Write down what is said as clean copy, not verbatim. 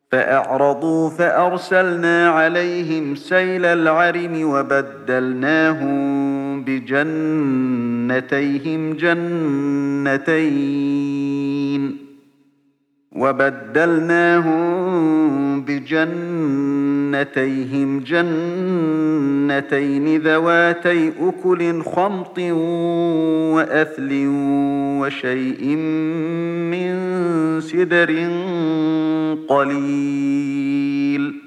فأعرضوا فأرسلنا عليهم سيل العرم وبدلناهم بجنتين ذواتي أكل خمط وأثل وشيء من سدر قليل